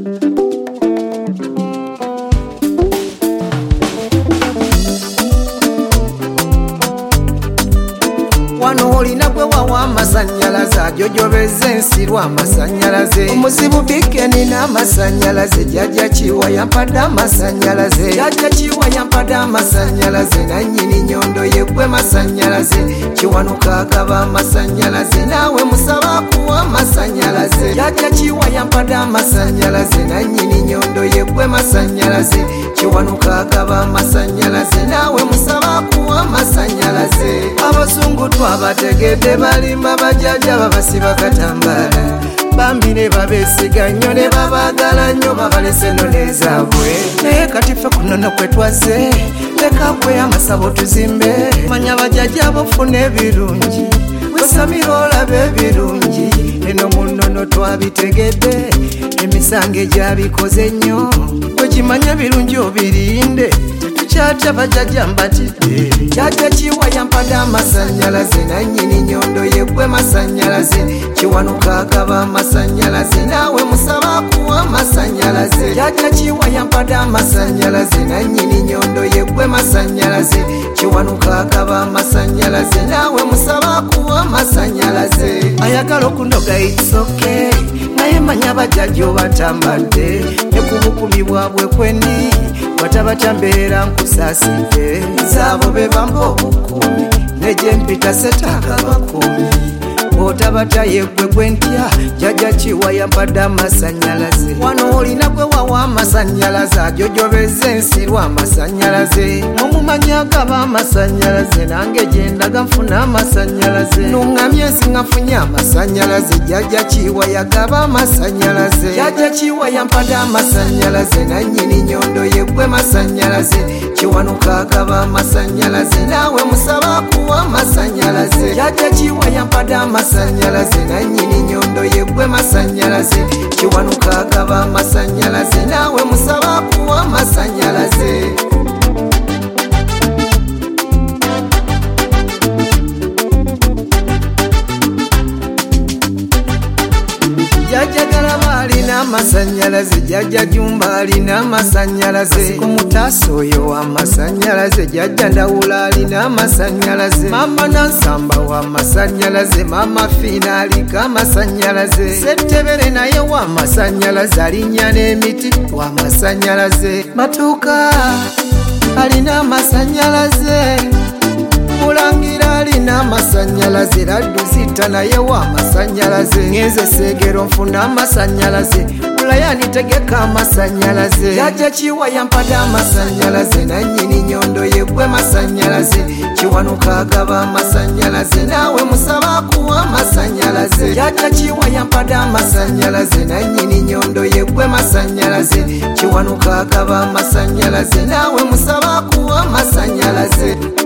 Wano olina gwe wawa amasanyalaze ajojobeza ensi lw'amasanyalaze omuzibu bikeni n'amasanyalaze jjajja kiwa yampadde amasanyalaze jjajja kiwa yampadde amasanyalaze nannyini nyondo ye gwe masanyalaze kiwanuka agaba amasanyalaze naawe musaba kuwa amasanyalaze jjajja kiwa yampadde amasanyalaze nannyini nyondo ye gwe masanyalaze kiwanuka agaba amasanyalaze naawe musaba kuwa amasanyalaze abazungu abategedde balimba bajjajja babasiba katambala bambi ne babesiga nnyo ne babaagala nnyo babalese no nezaabwe naye kati ffe kunono kwe twaze leka kwe amasabo tuzimbe manya bajjajja bofuna ebirungi wesamira olabe ebirungi eno munono twabitegedde emisango egyabikoze nnyo kwekimanya ebirungi obirinde kyatya bajjajja mbatidde jjajja kiwa yampadde amasanyalaze nannyini nyondo ye gwe masanyalaze kiwanuka agaba amasanyalaze naawe musaba kuwa amasanyalaze jjajja kiwa yampadde amasanyalaze nannyini nyondo ye gwe masanyalaze kiwanuka agaba amasanyalaze naawe musaba kuwa amasanyalaze ayagala okunoga itsoke naye manya bajjajja obatambadde ne ku bukumi bwabwe kwendi watabatya mbeera nkusaasidde nzaabo be bamba obukumi ne gye mpita setaaga bakumi otabatya yeggwe gwe ntya jjajja kiwa yampadde amasanyalaze wano olina gwe wawa amasanyalaze ajojobeza ensi lw'amasanyalaze mumumanya agaba amasanyalaze nange gye ndaga nfuna amasanyalaze nuŋŋamye ensi ngafunye amasanyalaze jjajja kiwa yagaba amasanyalaze jjajja kiwa yampadde amasanyalaze nannyini nyondo ye gwe masanyalaze kiwanuka agaba amasanyalaze naawe musaba kuwa amasanyalaze jjajja kiwa yampadde amasanyalaze nannyini nyondo ye gwe masanyalaze kiwanuka agaba amasanyalaze naawe musaba kuwa amasanyalaze jjajja galaba alina amasanyalaze jjajja jumba alina amasanyalaze kumutaasa oyo w'amasanyalaze jjajja ndawula alina amasanyalaze mama nansamba w'amasanyalaze mama fiina aliko amasanyalaze settebere naye w'amasanyalaze alinnya n'emiti w'amasanyalaze matuuka alina amasanyalaze mulangira alina amasanyalaze laddu zita naye w'amasanyalaze ngenze seegero nfuna amasanyalaze mulayani tegeka amasanyalaze jjajja kiwa yampadde amasanyalaze nannyini nyondo ye gwe masanyalaze kiwanuka agaba amasanyalaze naawe musaba kuwa amasanyalaze jjajja kiwa yampadde amasanyalaze nannyini nyondo ye gwe masanyalaze kiwanuka agaba amasanyalaze naawe musaba kuwa amasanyalaze